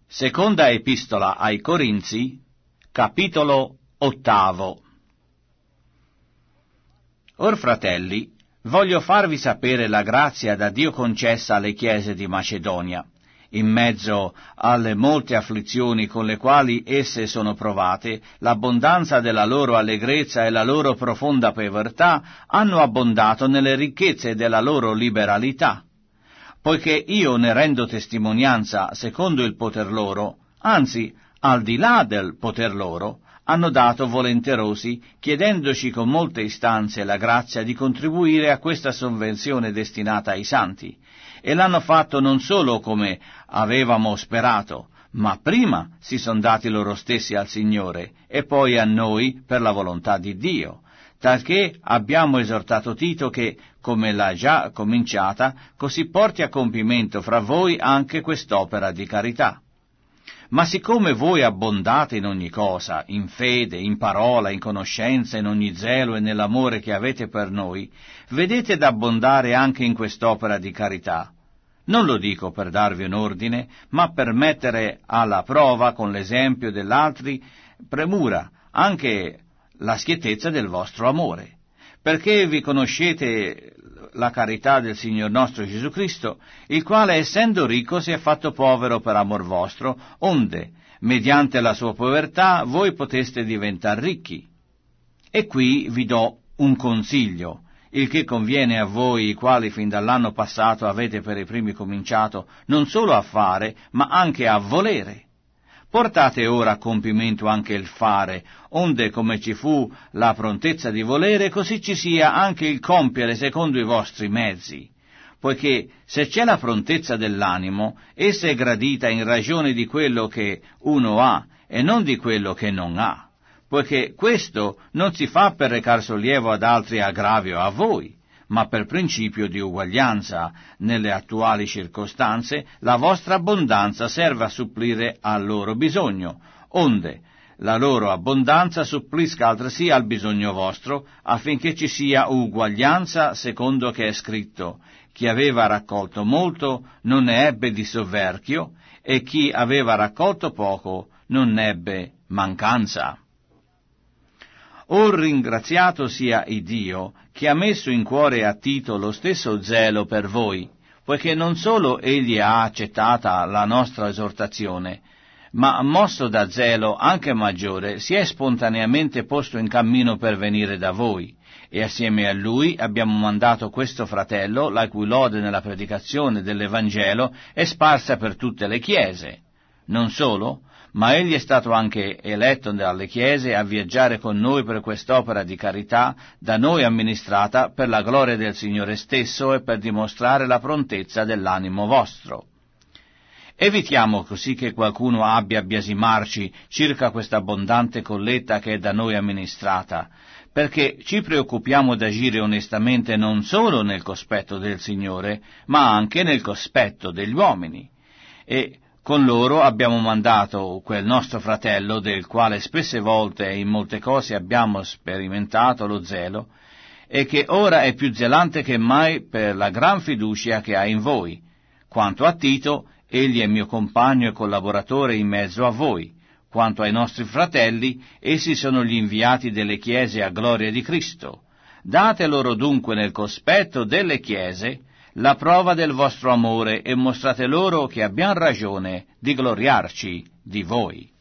Seconda epistola ai Corinzi, capitolo 8. Or, fratelli, voglio farvi sapere la grazia da Dio concessa alle chiese di Macedonia, in mezzo alle molte afflizioni con le quali esse sono provate. L'abbondanza della loro allegrezza e la loro profonda povertà hanno abbondato nelle ricchezze della loro liberalità. Poiché io ne rendo testimonianza secondo il poter loro, anzi, al di là del poter loro, hanno dato volenterosi, chiedendoci con molte istanze la grazia di contribuire a questa sovvenzione destinata ai santi, e l'hanno fatto non solo come avevamo sperato, ma prima si son dati loro stessi al Signore, e poi a noi per la volontà di Dio, talché abbiamo esortato Tito che, come l'ha già cominciata, così porti a compimento fra voi anche quest'opera di carità. Ma siccome voi abbondate in ogni cosa, in fede, in parola, in conoscenza, in ogni zelo e nell'amore che avete per noi, vedete d'abbondare anche in quest'opera di carità. Non lo dico per darvi un ordine, ma per mettere alla prova con l'esempio dell'altri premura anche la schiettezza del vostro amore, perché vi conoscete la carità del Signor nostro Gesù Cristo, il quale, essendo ricco, si è fatto povero per amor vostro, onde, mediante la sua povertà, voi poteste diventare ricchi. E qui vi do un consiglio, il che conviene a voi, i quali fin dall'anno passato avete per i primi cominciato non solo a fare, ma anche a volere. Portate ora a compimento anche il fare, onde come ci fu la prontezza di volere, così ci sia anche il compiere secondo i vostri mezzi. Poiché se c'è la prontezza dell'animo, essa è gradita in ragione di quello che uno ha e non di quello che non ha, poiché questo non si fa per recar sollievo ad altri aggravio a voi, ma per principio di uguaglianza. Nelle attuali circostanze la vostra abbondanza serve a supplire al loro bisogno, onde la loro abbondanza supplisca altresì al bisogno vostro, affinché ci sia uguaglianza secondo che è scritto: chi aveva raccolto molto non ne ebbe di sovverchio, e chi aveva raccolto poco non ne ebbe mancanza. Or ringraziato sia Iddio, che ha messo in cuore a Tito lo stesso zelo per voi, poiché non solo egli ha accettata la nostra esortazione, ma mosso da zelo anche maggiore si è spontaneamente posto in cammino per venire da voi, e assieme a lui abbiamo mandato questo fratello, la cui lode nella predicazione dell'Evangelo è sparsa per tutte le chiese. Non solo, ma egli è stato anche eletto dalle chiese a viaggiare con noi per quest'opera di carità da noi amministrata per la gloria del Signore stesso e per dimostrare la prontezza dell'animo vostro. Evitiamo così che qualcuno abbia a biasimarci circa questa abbondante colletta che è da noi amministrata, perché ci preoccupiamo d'agire onestamente non solo nel cospetto del Signore, ma anche nel cospetto degli uomini. E con loro abbiamo mandato quel nostro fratello, del quale spesse volte e in molte cose abbiamo sperimentato lo zelo, e che ora è più zelante che mai per la gran fiducia che ha in voi. Quanto a Tito, egli è mio compagno e collaboratore in mezzo a voi. Quanto ai nostri fratelli, essi sono gli inviati delle chiese a gloria di Cristo. Date loro dunque nel cospetto delle chiese la prova del vostro amore e mostrate loro che abbiamo ragione di gloriarci di voi.